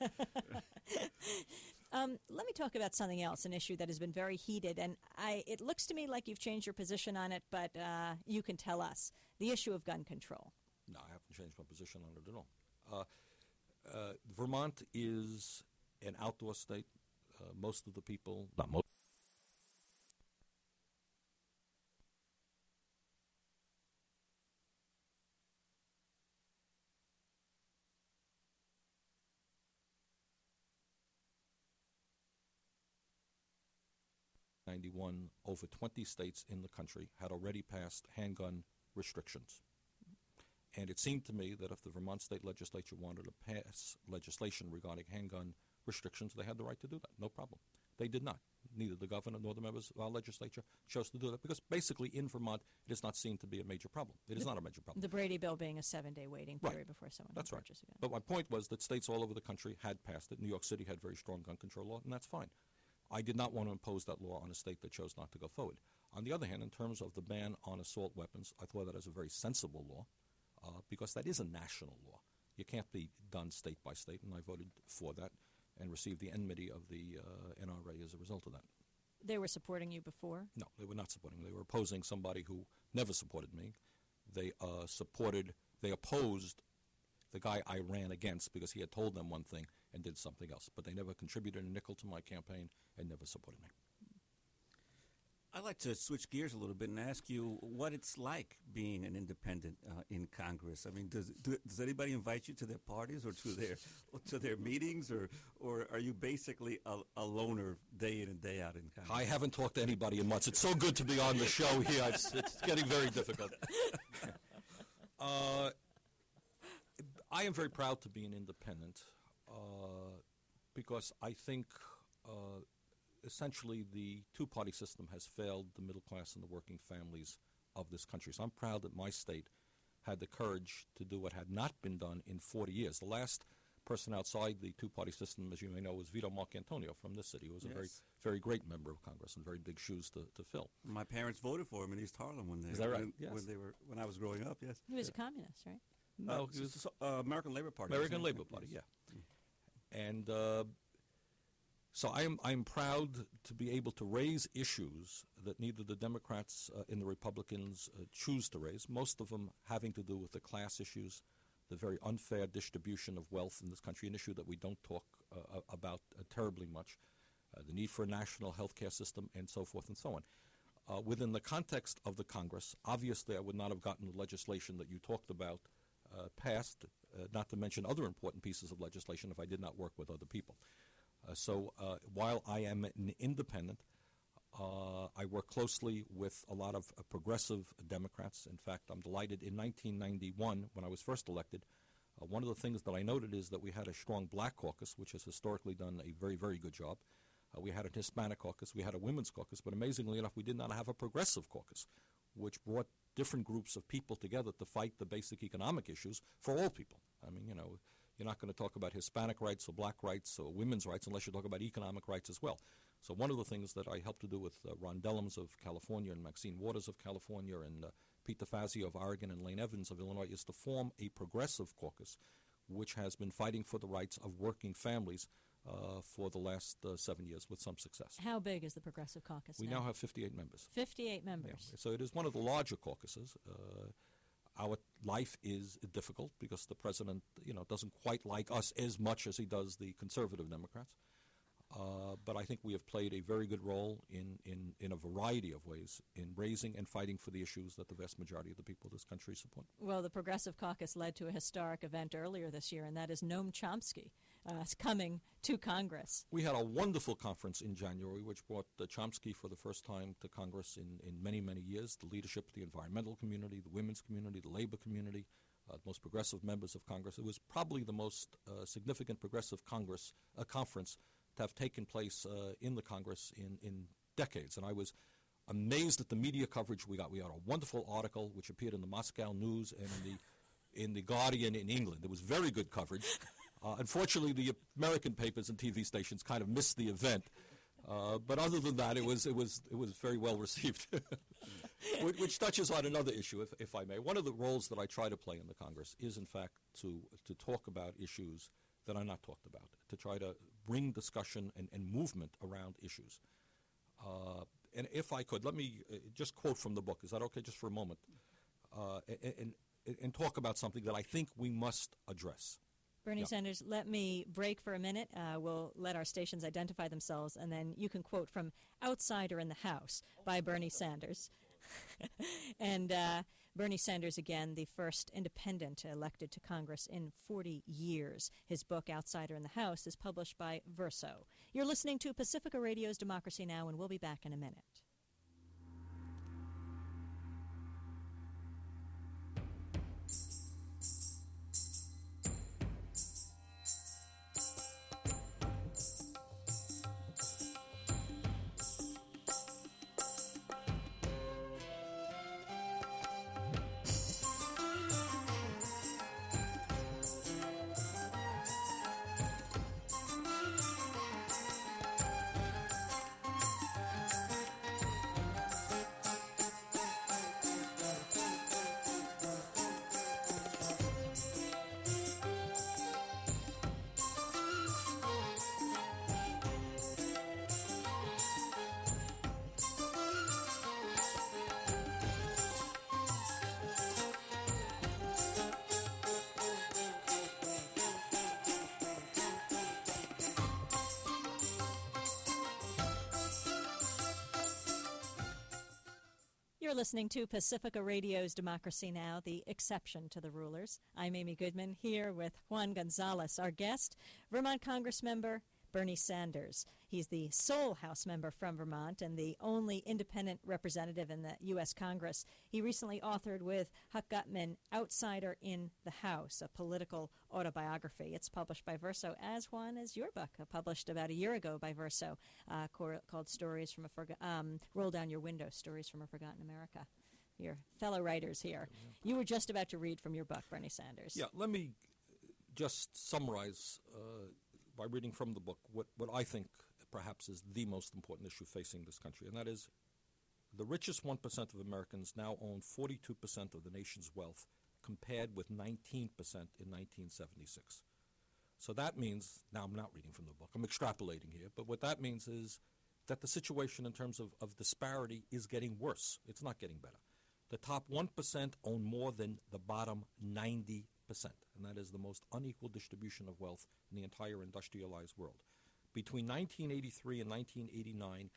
Speaker 1: Let me talk about something else, an issue that has been very heated, and it looks to me like you've changed your position on it, but you can tell us. The issue of gun control.
Speaker 6: No, I haven't changed my position on it at all. Vermont is an outdoor state. Most of the people, not most. 1991, over 20 states in the country had already passed handgun restrictions. And it seemed to me that if the Vermont State Legislature wanted to pass legislation regarding handgun restrictions, they had the right to do that, no problem. They did not. Neither the governor nor the members of our legislature chose to do that because basically in Vermont it is not seen to be a major problem. It is not a major problem.
Speaker 1: The Brady bill being a 7-day waiting period
Speaker 6: Right.
Speaker 1: before someone
Speaker 6: That's
Speaker 1: can
Speaker 6: right.
Speaker 1: purchase a gun.
Speaker 6: But my point was that states all over the country had passed it. New York City had very strong gun control law, and that's fine. I did not want to impose that law on a state that chose not to go forward. On the other hand, in terms of the ban on assault weapons, I thought that as a very sensible law because that is a national law. You can't be done state by state, and I voted for that and received the enmity of the NRA as a result of that.
Speaker 1: They were supporting you before?
Speaker 6: No, they were not supporting me. They were opposing somebody who never supported me. They opposed the guy I ran against because he had told them one thing and did something else. But they never contributed a nickel to my campaign and never supported me.
Speaker 3: I'd like to switch gears a little bit and ask you what it's like being an independent in Congress. I mean, does anybody invite you to their parties or to their meetings, or are you basically a loner day in and day out in Congress?
Speaker 6: I haven't talked to anybody in months. It's so good to be on the show here. It's getting very difficult. I am very proud to be an independent because I think essentially the two-party system has failed the middle class and the working families of this country. So I'm proud that my state had the courage to do what had not been done in 40 years. The last person outside the two-party system, as you may know, was Vito Marcantonio from this city, who was a very, very great member of Congress and very big shoes to fill.
Speaker 3: My parents voted for him in East Harlem when
Speaker 6: Is that right? Yes.
Speaker 3: when I was growing up. Yes.
Speaker 1: He was a communist, right?
Speaker 6: No, he was
Speaker 3: American Labor Party.
Speaker 6: American Labor Party, yeah. And so I'm proud to be able to raise issues that neither the Democrats and the Republicans choose to raise, most of them having to do with the class issues, the very unfair distribution of wealth in this country, an issue that we don't talk about terribly much, the need for a national health care system, and so forth and so on. Within the context of the Congress, obviously I would not have gotten the legislation that you talked about passed, not to mention other important pieces of legislation if I did not work with other people. So while I am an independent, I work closely with a lot of progressive Democrats. In fact, I'm delighted in 1991, when I was first elected, one of the things that I noted is that we had a strong black caucus, which has historically done a very, very good job. We had a Hispanic caucus, we had a women's caucus, but amazingly enough, we did not have a progressive caucus, which brought different groups of people together to fight the basic economic issues for all people. I mean, you're not going to talk about Hispanic rights or black rights or women's rights unless you talk about economic rights as well. So one of the things that I helped to do with Ron Dellums of California and Maxine Waters of California and Pete DeFazio of Oregon and Lane Evans of Illinois is to form a progressive caucus which has been fighting for the rights of working families for the last 7 years with some success.
Speaker 1: How big is the Progressive Caucus
Speaker 6: We now have 58 members.
Speaker 1: 58 members.
Speaker 6: Yeah. So it is one of the larger caucuses. Our life is difficult because the president, doesn't quite like us as much as he does the conservative Democrats. But I think we have played a very good role in a variety of ways in raising and fighting for the issues that the vast majority of the people of this country support.
Speaker 1: Well, the Progressive Caucus led to a historic event earlier this year, and that is Noam Chomsky coming to Congress.
Speaker 6: We had a wonderful conference in January which brought Chomsky for the first time to Congress in many, many years, the leadership of the environmental community, the women's community, the labor community, the most progressive members of Congress. It was probably the most significant progressive conference to have taken place in the Congress in decades. And I was amazed at the media coverage we got. We had a wonderful article which appeared in the Moscow News and in the Guardian in England. It was very good coverage. Unfortunately, the American papers and TV stations kind of missed the event. But other than that, it was very well received, which touches on another issue, if I may. One of the roles that I try to play in the Congress is, in fact, to talk about issues that are not talked about, to try to bring discussion and movement around issues. And if I could, let me just quote from the book. Is that okay, just for a moment? And talk about something that I think we must address.
Speaker 1: Bernie Sanders, let me break for a minute. We'll let our stations identify themselves, and then you can quote from Outsider in the House by Bernie Sanders. And Bernie Sanders, again, the first independent elected to Congress in 40 years. His book, Outsider in the House, is published by Verso. You're listening to Pacifica Radio's Democracy Now!, and we'll be back in a minute. You're listening to Pacifica Radio's Democracy Now!, the exception to the rulers. I'm Amy Goodman, here with Juan Gonzalez, our guest, Vermont Congressmember Bernie Sanders. He's the sole House member from Vermont and the only independent representative in the U.S. Congress. He recently authored with Huck Gutman, Outsider in the House, a political autobiography. It's published by Verso, as Juan, as your book, published about a year ago by Verso, called Stories from Roll Down Your Window, Stories from a Forgotten America. Your fellow writers here. You were just about to read from your book, Bernie Sanders.
Speaker 6: Yeah, let me just summarize by reading from the book what I think perhaps is the most important issue facing this country, and that is the richest 1% of Americans now own 42% of the nation's wealth, compared with 19% in 1976. So that means, now I'm not reading from the book, I'm extrapolating here, but what that means is that the situation in terms of disparity is getting worse. It's not getting better. The top 1% own more than the bottom 90%, and that is the most unequal distribution of wealth in the entire industrialized world. Between 1983 and 1989,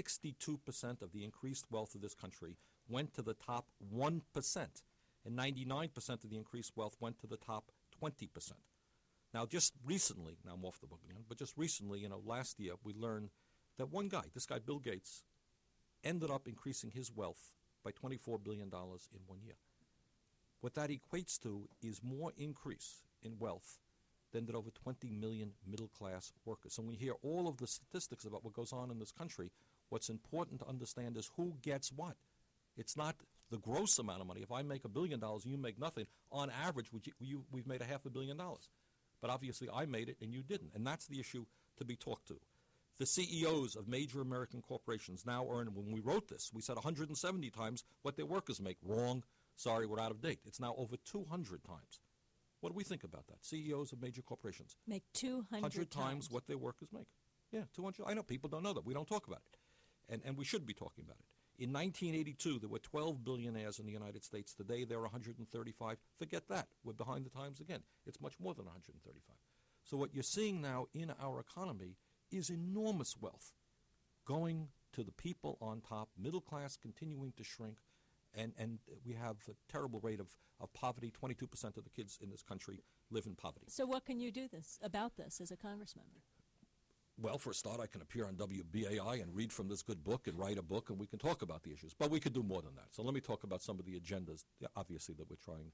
Speaker 6: 62% of the increased wealth of this country went to the top 1%, and 99% of the increased wealth went to the top 20%. Now, just recently, now I'm off the book again, but just recently, last year, we learned that one guy, this guy Bill Gates, ended up increasing his wealth by $24 billion in 1 year. What that equates to is more increase in wealth than did over 20 million middle-class workers. So when we hear all of the statistics about what goes on in this country, what's important to understand is who gets what. It's not the gross amount of money. If I make $1 billion and you make nothing, on average, we've made $500 million. But obviously I made it and you didn't, and that's the issue to be talked to. The CEOs of major American corporations now earn, when we wrote this, we said 170 times what their workers make. Wrong. Sorry, we're out of date. It's now over 200 times. What do we think about that? CEOs of major corporations
Speaker 1: make 200
Speaker 6: times what their workers make. Yeah, 200. I know people don't know that. We don't talk about it, and we should be talking about it. In 1982, there were 12 billionaires in the United States. Today, there are 135. Forget that. We're behind the times again. It's much more than 135. So what you're seeing now in our economy is enormous wealth going to the people on top, middle class continuing to shrink, and we have a terrible rate of poverty. 22% of the kids in this country live in poverty.
Speaker 1: So what can you do about this as a congressmember?
Speaker 6: Well, for a start, I can appear on WBAI and read from this good book and write a book, and we can talk about the issues. But we could do more than that. So let me talk about some of the agendas, obviously, that we're trying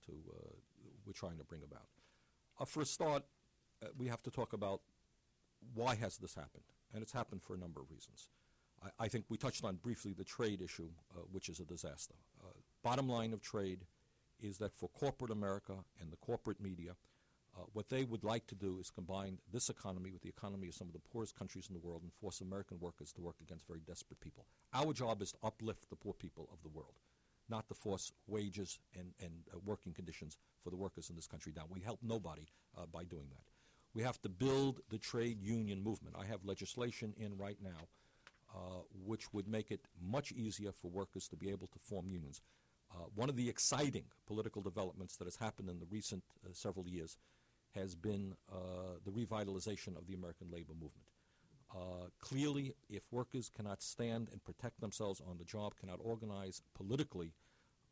Speaker 6: to bring about. For a start, we have to talk about why has this happened, and it's happened for a number of reasons. I think we touched on briefly the trade issue, which is a disaster. Bottom line of trade is that for corporate America and the corporate media, what they would like to do is combine this economy with the economy of some of the poorest countries in the world and force American workers to work against very desperate people. Our job is to uplift the poor people of the world, not to force wages and working conditions for the workers in this country down. We help nobody by doing that. We have to build the trade union movement. I have legislation in right now which would make it much easier for workers to be able to form unions. One of the exciting political developments that has happened in the recent several years has been the revitalization of the American labor movement. Clearly, if workers cannot stand and protect themselves on the job, cannot organize politically,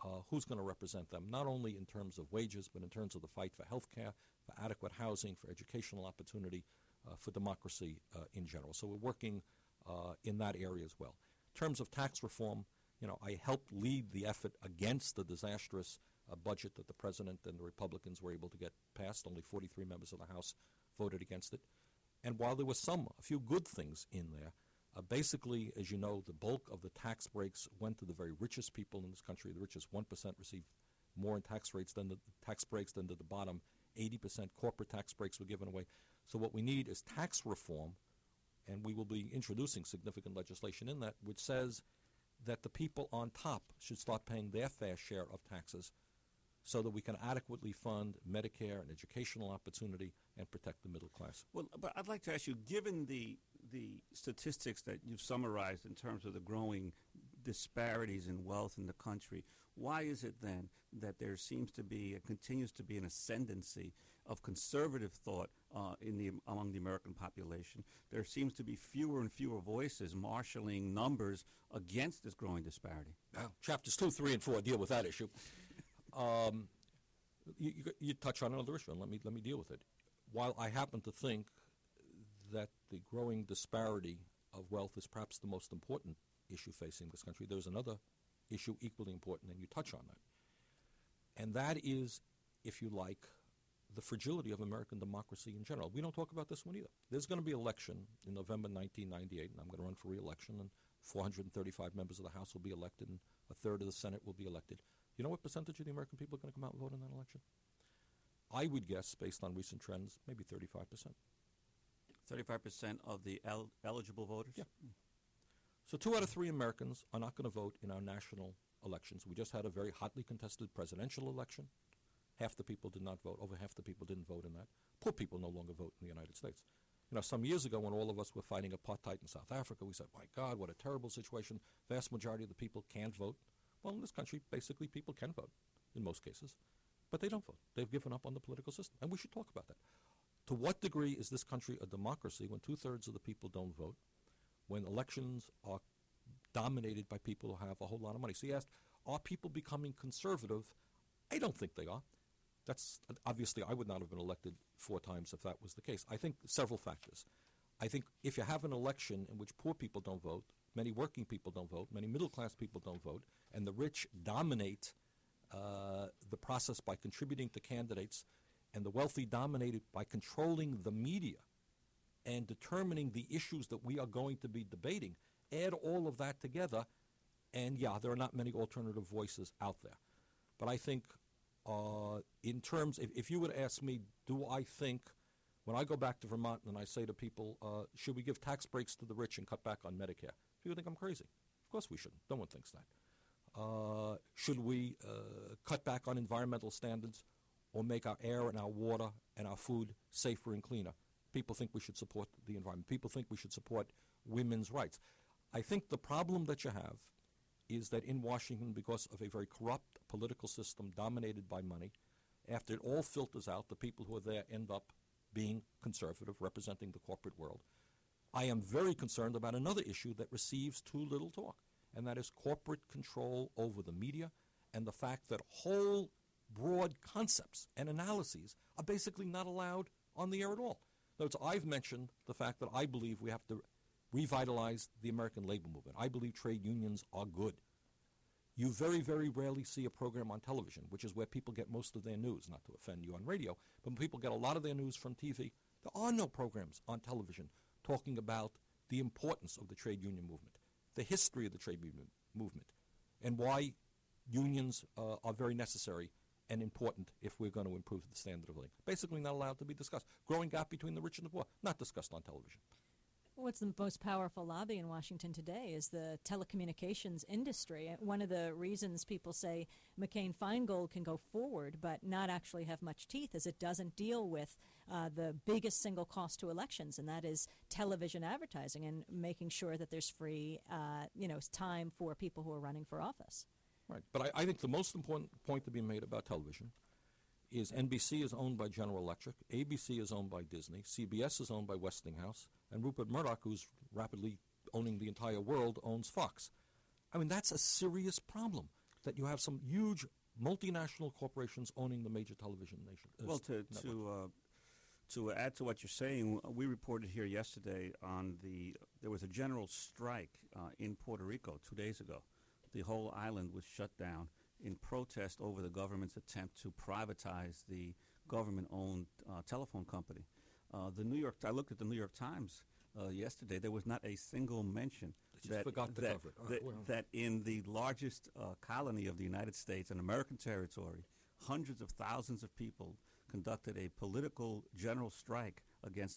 Speaker 6: who's going to represent them, not only in terms of wages, but in terms of the fight for health care, for adequate housing, for educational opportunity, for democracy in general. So we're working in that area as well. In terms of tax reform, I helped lead the effort against the disastrous budget that the president and the Republicans were able to get passed. Only 43 members of the House voted against it. And while there were a few good things in there, basically, as you know, the bulk of the tax breaks went to the very richest people in this country. The richest 1% received more in tax breaks than to the bottom 80%. Corporate tax breaks were given away. So what we need is tax reform, and we will be introducing significant legislation in that, which says that the people on top should start paying their fair share of taxes so that we can adequately fund Medicare and educational opportunity and protect the middle class.
Speaker 3: Well, but I'd like to ask you, given the statistics that you've summarized in terms of the growing disparities in wealth in the country, why is it then that there seems to be and continues to be an ascendancy of conservative thought among the American population? There seems to be fewer and fewer voices marshaling numbers against this growing disparity.
Speaker 6: Well, chapters 2, 3, and 4 deal with that issue. You touch on another issue, and let me deal with it. While I happen to think that the growing disparity of wealth is perhaps the most important issue facing this country, there's another issue equally important, and you touch on that. And that is, if you like, the fragility of American democracy in general. We don't talk about this one either. There's going to be an election in November 1998, and I'm going to run for re-election, and 435 members of the House will be elected, and a third of the Senate will be elected. You know what percentage of the American people are going to come out and vote in that election? I would guess, based on recent trends, maybe 35%.
Speaker 3: 35% of the eligible voters?
Speaker 6: Yeah. So 2 out of 3 Americans are not going to vote in our national elections. We just had a very hotly contested presidential election. Half the people did not vote. Over half the people didn't vote in that. Poor people no longer vote in the United States. Some years ago when all of us were fighting apartheid in South Africa, we said, my God, what a terrible situation. Vast majority of the people can't vote. Well, in this country, basically people can vote in most cases, but they don't vote. They've given up on the political system, and we should talk about that. To what degree is this country a democracy when 2/3 of the people don't vote, when elections are dominated by people who have a whole lot of money? So you asked, are people becoming conservative? I don't think they are. That's obviously, I would not have been elected 4 times if that was the case. I think several factors. I think if you have an election in which poor people don't vote, many working people don't vote, many middle-class people don't vote, and the rich dominate the process by contributing to candidates, and the wealthy dominated by controlling the media and determining the issues that we are going to be debating, add all of that together, and yeah, there are not many alternative voices out there. But I think in terms, if you would ask me, do I think, when I go back to Vermont and I say to people, should we give tax breaks to the rich and cut back on Medicare? People think I'm crazy. Of course we shouldn't. No one thinks that. Should we cut back on environmental standards or make our air and our water and our food safer and cleaner? People think we should support the environment. People think we should support women's rights. I think the problem that you have is that in Washington, because of a very corrupt political system dominated by money, after it all filters out, the people who are there end up being conservative, representing the corporate world. I am very concerned about another issue that receives too little talk, and that is corporate control over the media and the fact that whole broad concepts and analyses are basically not allowed on the air at all. In other words, I've mentioned the fact that I believe we have to revitalize the American labor movement. I believe trade unions are good. You very, very rarely see a program on television, which is where people get most of their news, not to offend you on radio, but people get a lot of their news from TV. There are no programs on television talking about the importance of the trade union movement, the history of the trade union movement, and why unions are very necessary and important if we're going to improve the standard of living. Basically not allowed to be discussed. Growing gap between the rich and the poor, not discussed on television.
Speaker 1: What's the most powerful lobby in Washington today is the telecommunications industry. One of the reasons people say McCain-Feingold can go forward but not actually have much teeth is it doesn't deal with the biggest single cost to elections, and that is television advertising and making sure that there's free time for people who are running for office.
Speaker 6: Right. But I think the most important point to be made about television is NBC is owned by General Electric, ABC is owned by Disney, CBS is owned by Westinghouse, and Rupert Murdoch, who's rapidly owning the entire world, owns Fox. I mean, that's a serious problem. that you have some huge multinational corporations owning the major television nation.
Speaker 3: Well, to add to what you're saying, we reported here yesterday there was a general strike in Puerto Rico 2 days ago. The whole island was shut down in protest over the government's attempt to privatize the government-owned telephone company. I looked at the New York Times yesterday. There was not a single mention that in the largest colony of the United States, an American territory, hundreds of thousands of people conducted a political general strike against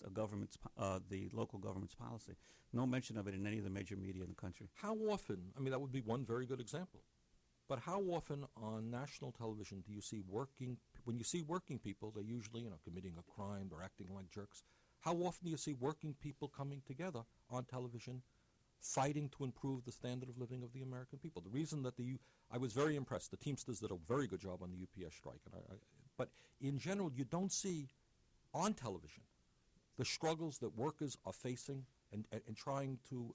Speaker 3: the local government's policy. No mention of it in any of the major media in the country.
Speaker 6: How often, that would be one very good example, but how often on national television do you see when you see working people, they're usually, committing a crime or acting like jerks. How often do you see working people coming together on television fighting to improve the standard of living of the American people? The reason that I was very impressed. The Teamsters did a very good job on the UPS strike, but in general, you don't see on television the struggles that workers are facing and trying to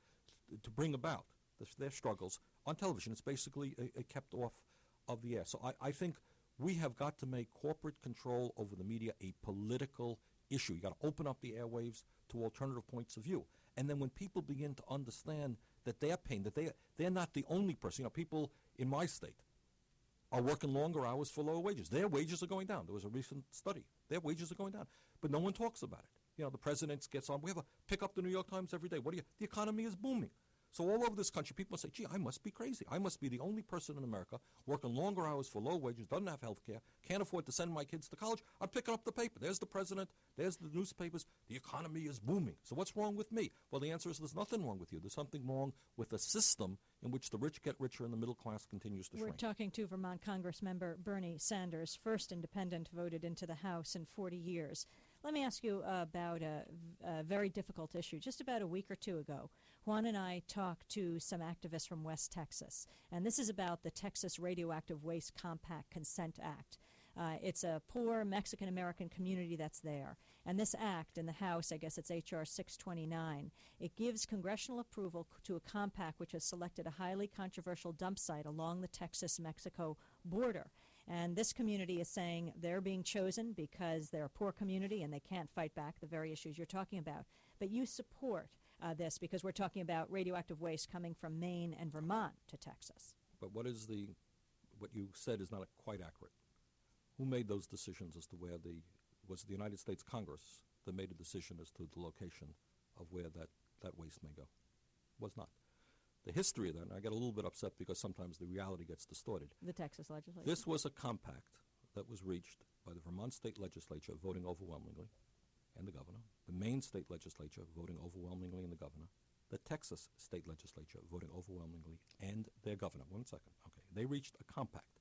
Speaker 6: bring about their struggles on television. It's basically kept off of the air. So I think we have got to make corporate control over the media a political issue. You got to open up the airwaves to alternative points of view. And then when people begin to understand that they're pain, that they're not the only person. People in my state are working longer hours for lower wages. Their wages are going down. There was a recent study. Their wages are going down. But no one talks about it. The president gets on. We have pick up the New York Times every day. The economy is booming. So all over this country, people say, gee, I must be crazy. I must be the only person in America working longer hours for low wages, doesn't have health care, can't afford to send my kids to college. I'm picking up the paper. There's the president. There's the newspapers. The economy is booming. So what's wrong with me? Well, the answer is there's nothing wrong with you. There's something wrong with the system in which the rich get richer and the middle class continues to shrink.
Speaker 1: We're talking to Vermont Congressmember Bernie Sanders, first independent voted into the House in 40 years. Let me ask you about a very difficult issue. Just about a week or two ago, Juan and I talked to some activists from West Texas, and this is about the Texas Radioactive Waste Compact Consent Act. It's a poor Mexican-American community that's there. And this act in the House, I guess it's H.R. 629, it gives congressional approval to a compact which has selected a highly controversial dump site along the Texas-Mexico border. And this community is saying they're being chosen because they're a poor community and they can't fight back the very issues you're talking about. But you support this because we're talking about radioactive waste coming from Maine and Vermont to Texas.
Speaker 6: But what you said is not quite accurate. Who made those decisions as to where was it the United States Congress that made a decision as to the location of where that waste may go? Was not. The history of that, and I get a little bit upset because sometimes the reality gets distorted.
Speaker 1: The Texas legislature.
Speaker 6: This was a compact that was reached by the Vermont state legislature voting overwhelmingly, and the governor. The Maine state legislature voting overwhelmingly, and the governor. The Texas state legislature voting overwhelmingly, and their governor. 1 second. Okay. They reached a compact.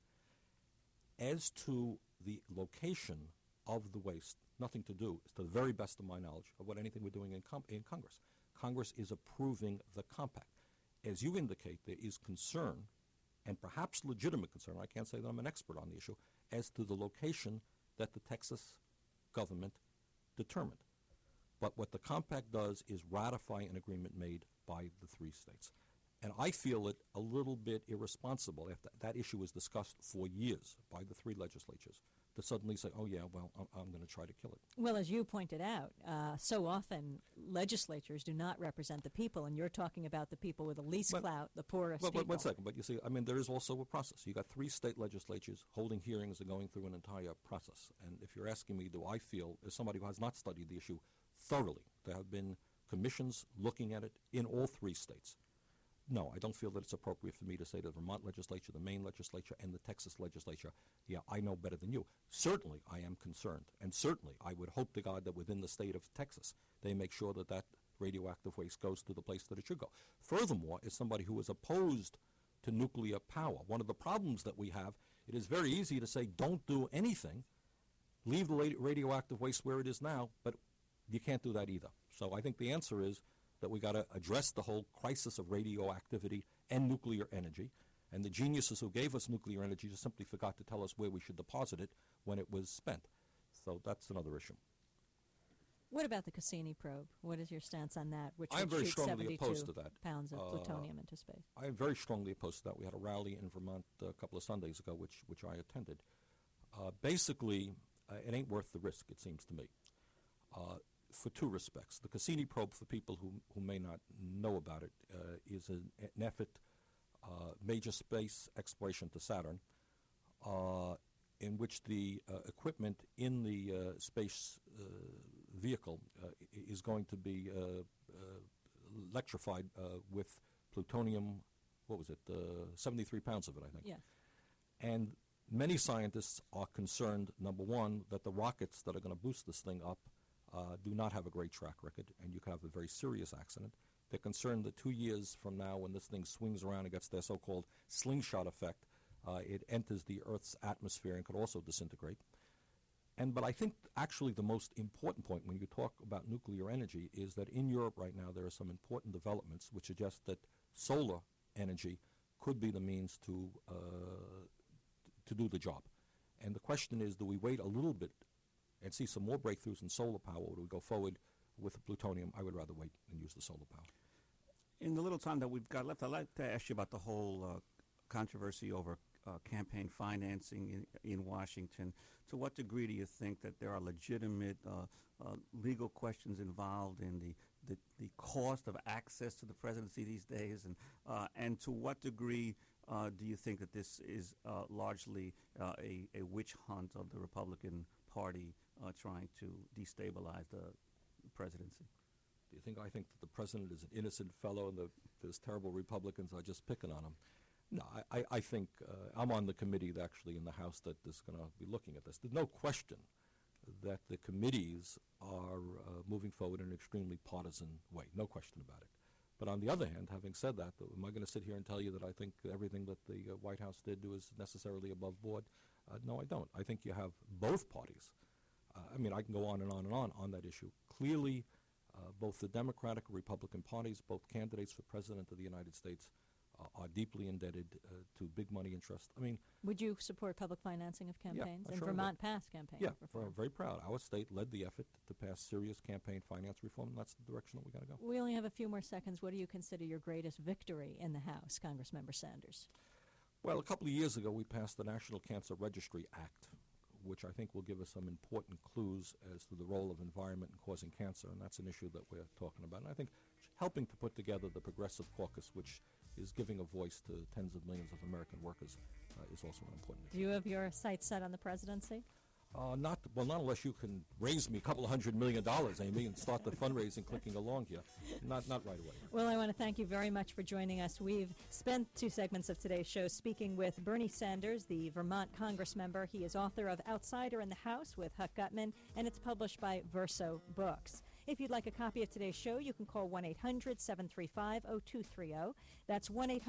Speaker 6: As to the location of the waste, nothing to do, to the very best of my knowledge, of what anything we're doing in Congress. Congress is approving the compact. As you indicate, there is concern, and perhaps legitimate concern, I can't say that I'm an expert on the issue, as to the location that the Texas government determined. But what the compact does is ratify an agreement made by the three states. And I feel it a little bit irresponsible after that issue was discussed for years by the three legislatures to suddenly say, oh, yeah, well, I'm going to try to kill it.
Speaker 1: Well, as you pointed out, so often legislatures do not represent the people, and you're talking about the people with the least clout, the poorest people.
Speaker 6: But 1 second. But you see, there is also a process. You got three state legislatures holding hearings and going through an entire process. And if you're asking me, do I feel, as somebody who has not studied the issue thoroughly, there have been commissions looking at it in all three states. No, I don't feel that it's appropriate for me to say to the Vermont legislature, the Maine legislature, and the Texas legislature, yeah, I know better than you. Certainly, I am concerned. And certainly, I would hope to God that within the state of Texas, they make sure that that radioactive waste goes to the place that it should go. Furthermore, as somebody who is opposed to nuclear power, one of the problems that we have, it is very easy to say, don't do anything, leave the radioactive waste where it is now, but you can't do that either. So I think the answer is that we got to address the whole crisis of radioactivity and nuclear energy. And the geniuses who gave us nuclear energy just simply forgot to tell us where we should deposit it when it was spent. So that's another issue.
Speaker 1: What about the Cassini probe? What is your stance on that, which
Speaker 6: I'm
Speaker 1: would
Speaker 6: very
Speaker 1: shoot
Speaker 6: strongly
Speaker 1: 72
Speaker 6: opposed to that.
Speaker 1: pounds of plutonium into space?
Speaker 6: I am very strongly opposed to that. We had a rally in Vermont a couple of Sundays ago, which I attended. Basically, it ain't worth the risk, it seems to me, for two respects. The Cassini probe, for people who may not know about it, is an effort, major space exploration to Saturn, in which the equipment in the space vehicle is going to be electrified with plutonium, 73 pounds of it, I think.
Speaker 1: Yes.
Speaker 6: And many scientists are concerned, number one, that the rockets that are going to boost this thing up do not have a great track record, and you could have a very serious accident. They're concerned that 2 years from now, when this thing swings around and gets their so-called slingshot effect, it enters the Earth's atmosphere and could also disintegrate. But I think actually the most important point when you talk about nuclear energy is that in Europe right now there are some important developments which suggest that solar energy could be the means to do the job. And the question is, do we wait a little bit and see some more breakthroughs in solar power, or do we go forward with plutonium? I would rather wait and use the solar power.
Speaker 3: In the little time that we've got left, I'd like to ask you about the whole controversy over campaign financing in Washington. To what degree do you think that there are legitimate legal questions involved in the cost of access to the presidency these days, and to what degree do you think that this is largely a witch hunt of the Republican Party trying to destabilize the presidency?
Speaker 6: Do you think I think that the president is an innocent fellow and those terrible Republicans are just picking on him? No, I think I'm on the committee actually in the House that is going to be looking at this. There's no question that the committees are moving forward in an extremely partisan way, no question about it. But on the other hand, having said that, am I going to sit here and tell you that I think everything that the White House did was necessarily above board? No, I don't. I think you have both parties. I can go on and on that issue. Clearly, both the Democratic and Republican parties, both candidates for President of the United States, are deeply indebted to big money interests.
Speaker 1: Would you support public financing of campaigns?
Speaker 6: Yeah,
Speaker 1: and
Speaker 6: sure
Speaker 1: Vermont passed campaign reform.
Speaker 6: I'm very proud. Our state led the effort to pass serious campaign finance reform, and that's the direction that we got to go.
Speaker 1: We only have a few more seconds. What do you consider your greatest victory in the House, Congressmember Sanders?
Speaker 6: Well, a couple of years ago, we passed the National Cancer Registry Act, which I think will give us some important clues as to the role of environment in causing cancer, and that's an issue that we're talking about. And I think helping to put together the Progressive Caucus, which is giving a voice to tens of millions of American workers, is also an important issue.
Speaker 1: Do you have your sights set on the presidency?
Speaker 6: Not unless you can raise me a couple of $100 million, Amy, and start the fundraising clicking along here. Not right away.
Speaker 1: Well, I want to thank you very much for joining us. We've spent 2 segments of today's show speaking with Bernie Sanders, the Vermont Congress member. He is author of Outsider in the House with Huck Gutman, and it's published by Verso Books. If you'd like a copy of today's show, you can call 1-800-735-0230. That's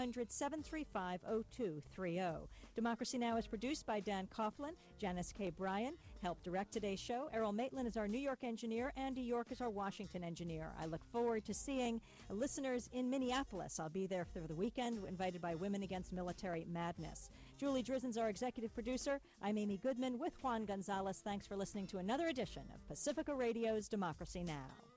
Speaker 1: 1-800-735-0230. Democracy Now! Is produced by Dan Coughlin, Janice K. Bryan, helped direct today's show. Errol Maitland is our New York engineer. Andy York is our Washington engineer. I look forward to seeing listeners in Minneapolis. I'll be there for the weekend, invited by Women Against Military Madness. Julie Drizzen's our executive producer. I'm Amy Goodman with Juan Gonzalez. Thanks for listening to another edition of Pacifica Radio's Democracy Now!